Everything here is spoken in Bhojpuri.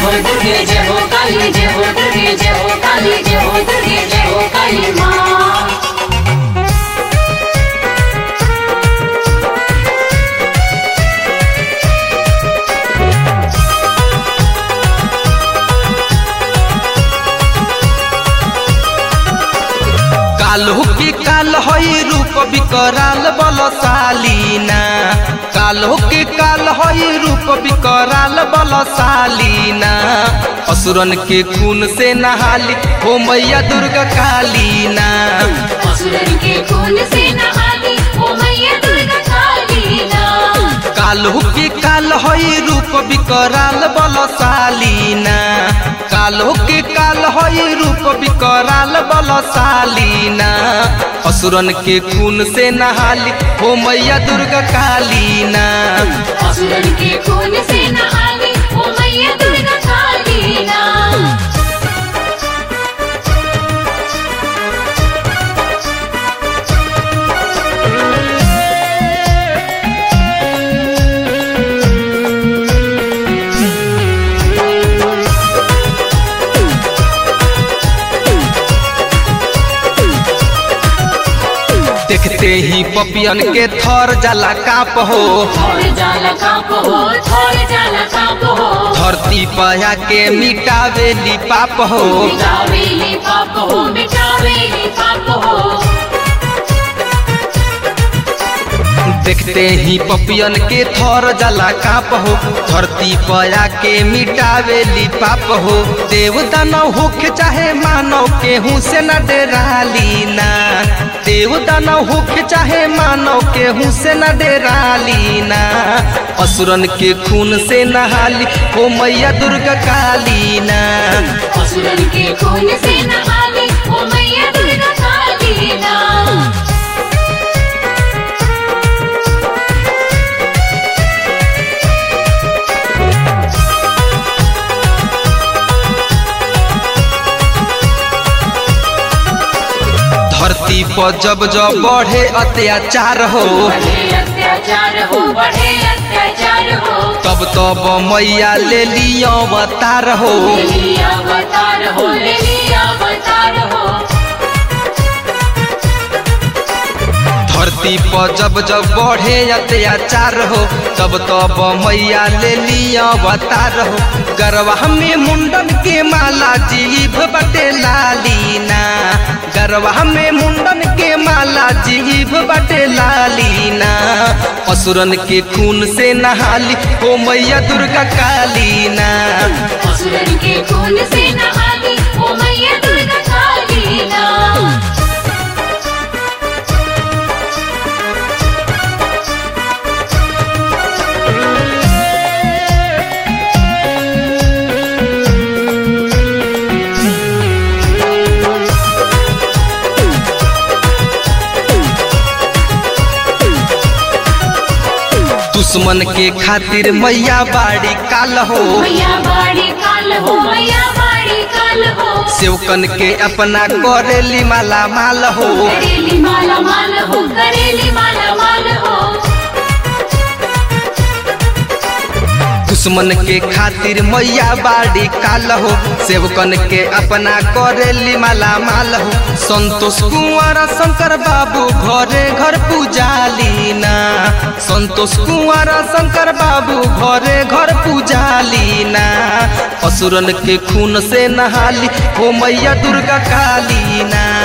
हो दुर्गे जय हो काली जय हो दुर्गे जय हो काली जय हो दुर्गे जय हो काली माँ। काल्हू की काल हई रूप विकराल बलशालीना, काल्हू की काल हई रूप विकराल बलशालीना। असुरन के खून से नहाली हो मैया दुर्गा कालीना, असुरन के खून से नहाली हो मैया दुर्गा कालीना। काल्हू की काल हई रूप विकराल बलशालीना, काल्हू की काल हई रूप विकराल बलशालीना। असुरन के खून से नहाली हो मैया दुर्गा कालीना, असुरन के खून से नहाली हो मैया दुर्गा कालीना। देखते ही पपियन के थर जाला काप हो, थोड़े जाला काप हो, थोड़े जाला काप हो। धरती पया के मिटावेली पाप हो, मिटावेली पाप हो, मिटावेली पाप हो। देखते ही पपियन के थर जाला काप हो, धरती पया के मिटावेली पाप हो। देव दानव होके चाहे मानव केहू से न डरालीना, देव दानव होके चाहे मानव केहू से न डरालीना। असुरन के खून से नहाली हो मैया दुर्गा कालीना, असुरन के खून से नहाली हो मैया दुर्गा कालीना। धरती पर जब जब बढ़े अत्याचार हो, बढ़े अत्याचार हो, बढ़े अत्याचार हो। तब तब मैया ले लिया अवतार हो, ले लिया अवतार हो, ले लिया अवतार हो। धरती पर जब जब बढ़े अत्याचार हो, तब तब मैया ले लिया अवतार हो। गरवा में मुंडन के माला जीभ बटे लालीना, गरवा में मुंडन के माला जीभ बटे लालीना। असुरन के खून से नहाली हो मैया दुर्गा कालीना, असुरन के खून से नहाली हो मैया दुर्गा कालीना। दुश्मन के खातिर मैया बाड़ी काल हो, मैया बाड़ी काल हो, मैया बाड़ी काल हो। सेवकन के अपना करेली माला माल हो, करेली माला माल हो, करेली माला माल हो। दुश्मन के खातिर मैया बाड़ी काल हो, सेवकन के अपना करेली माला माल हो। संतोष कुंवर शंकर बाबू घरे घर पूजालीना, संतोष कुंवर शंकर बाबू घरे घर पूजालीना। असुरन के खून से नहाली हो मैया दुर्गा कालीना,